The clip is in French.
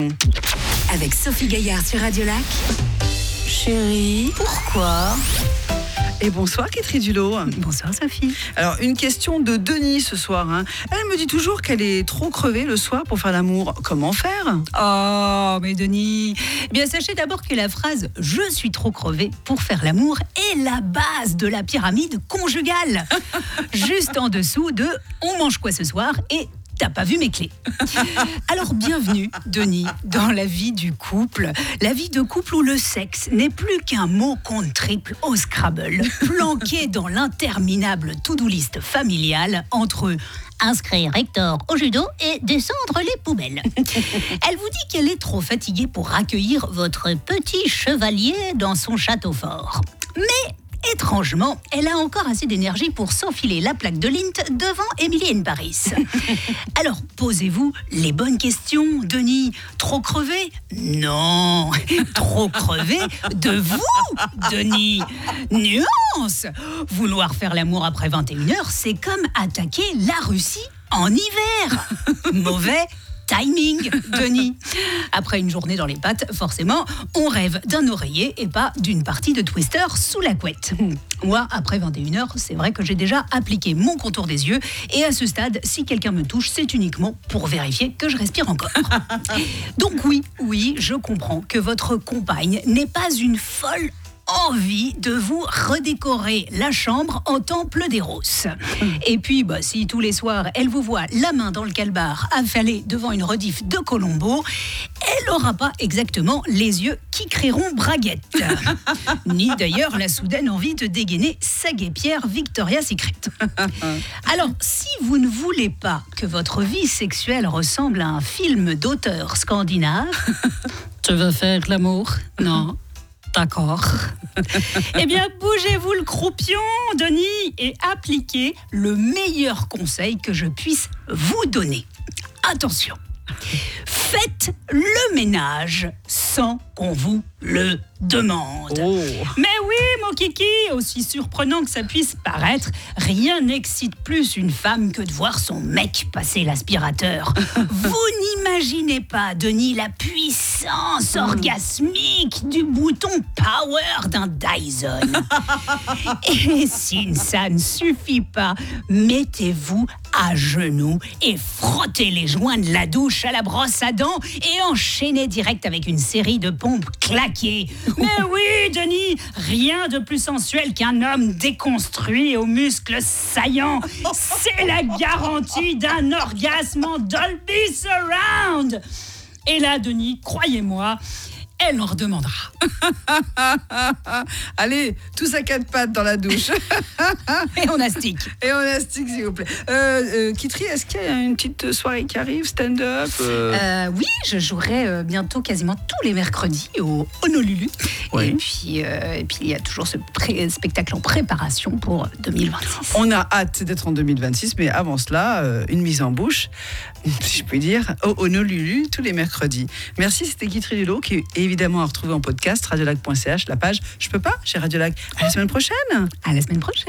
Avec Sophie Gaillard sur Radio Lac. Chérie, pourquoi ? Et bonsoir Catherine Dulot. Bonsoir Sophie. Alors une question de Denis ce soir. Elle me dit toujours qu'elle est trop crevée le soir pour faire l'amour. Comment faire ? Oh mais Denis, eh bien sachez d'abord que la phrase « je suis trop crevée pour faire l'amour » est la base de la pyramide conjugale. Juste en dessous de « on mange quoi ce soir ?» et t'as pas vu mes clés. Alors bienvenue, Denis, dans la vie du couple. La vie de couple où le sexe n'est plus qu'un mot compte triple au Scrabble, planqué dans l'interminable to-do list familiale entre inscrire Hector au judo et descendre les poubelles. Elle vous dit qu'elle est trop fatiguée pour accueillir votre petit chevalier dans son château fort. Mais étrangement, elle a encore assez d'énergie pour s'enfiler la plaque de Lint devant Emily in Paris. Alors, posez-vous les bonnes questions, Denis. Trop crevé ? Non. Trop crevé de vous, Denis. Nuance. Vouloir faire l'amour après 21h, c'est comme attaquer la Russie en hiver. Mauvais timing, Denis. Après une journée dans les pattes, forcément, on rêve d'un oreiller et pas d'une partie de Twister sous la couette. Moi, après 21h, c'est vrai que j'ai déjà appliqué mon contour des yeux et à ce stade, si quelqu'un me touche, c'est uniquement pour vérifier que je respire encore. Donc oui, je comprends que votre compagne n'est pas une folle envie de vous redécorer la chambre en temple d'Eros. Et puis, si tous les soirs, elle vous voit la main dans le calbar affalée devant une rediff de Colombo, elle n'aura pas exactement les yeux qui crieront braguette. Ni d'ailleurs la soudaine envie de dégainer sa guêpière Victoria's Secret. Alors, si vous ne voulez pas que votre vie sexuelle ressemble à un film d'auteur scandinave, tu veux faire l'amour ? Non. D'accord. Eh bien, bougez-vous le croupion, Denis, et appliquez le meilleur conseil que je puisse vous donner. Attention, faites le ménage sans qu'on vous le demande. Oh. Mais oui, mon kiki, aussi surprenant que ça puisse paraître, rien n'excite plus une femme que de voir son mec passer l'aspirateur. Vous n'imaginez pas, Denis, la puissance orgasmique du bouton power d'un Dyson. Et si ça ne suffit pas, mettez-vous à genoux et frottez les joints de la douche à la brosse à dents et enchaînez direct avec une série de pompes claquées. Mais oui, Denis, rien de plus sensuel qu'un homme déconstruit aux muscles saillants. C'est la garantie d'un orgasme en Dolby Surround. Et là, Denis, croyez-moi, elle en redemandera. Allez, tous à quatre pattes dans la douche. Et on astique. S'il vous plaît. Kitri, est-ce qu'il y a une petite soirée qui arrive, stand-up Oui, je jouerai bientôt quasiment tous les mercredis au Honolulu. Oui. Et puis, il y a toujours ce spectacle en préparation pour 2026. On a hâte d'être en 2026, mais avant cela, une mise en bouche, si je puis dire, au Honolulu tous les mercredis. Merci, c'était Kitri Dulot, qui est évidemment à retrouver en podcast, radiolac.ch, la page Je peux pas chez Radio Lac. À la semaine prochaine. À la semaine prochaine.